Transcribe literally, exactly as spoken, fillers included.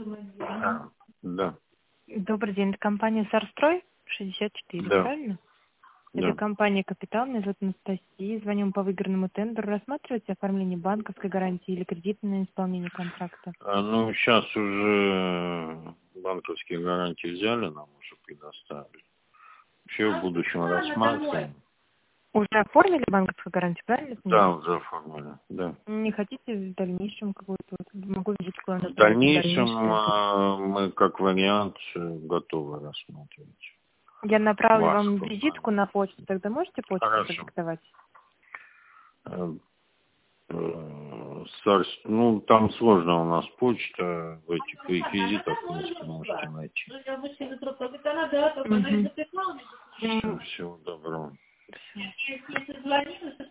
А, да, Добрый день, это компания «Сарстрой» шестьдесят четыре, да, правильно? Это да. компания «Капитал», меня зовут Анастасия, звоним по выигранному тендеру. Рассматриваете оформление банковской гарантии или кредитное исполнение контракта? А, ну, сейчас уже банковские гарантии взяли, нам уже предоставили. Вообще в будущем рассматриваем. Уже оформили банковскую гарантию, правильно я Да, понимаю? уже оформили, да. Не хотите в дальнейшем какую-то, вот, могу видеть, что у нас В там в дальнейшем дальнейшем? а, мы как вариант э, готовы рассматривать Я направлю вашу вам визитку компанию. на почту, тогда можете почту Хорошо. продиктовать? Э, э, Сарс- Ну, там сложно у нас почта, в этих реквизитах, в принципе, можете найти. Мгм. Все, всего доброго.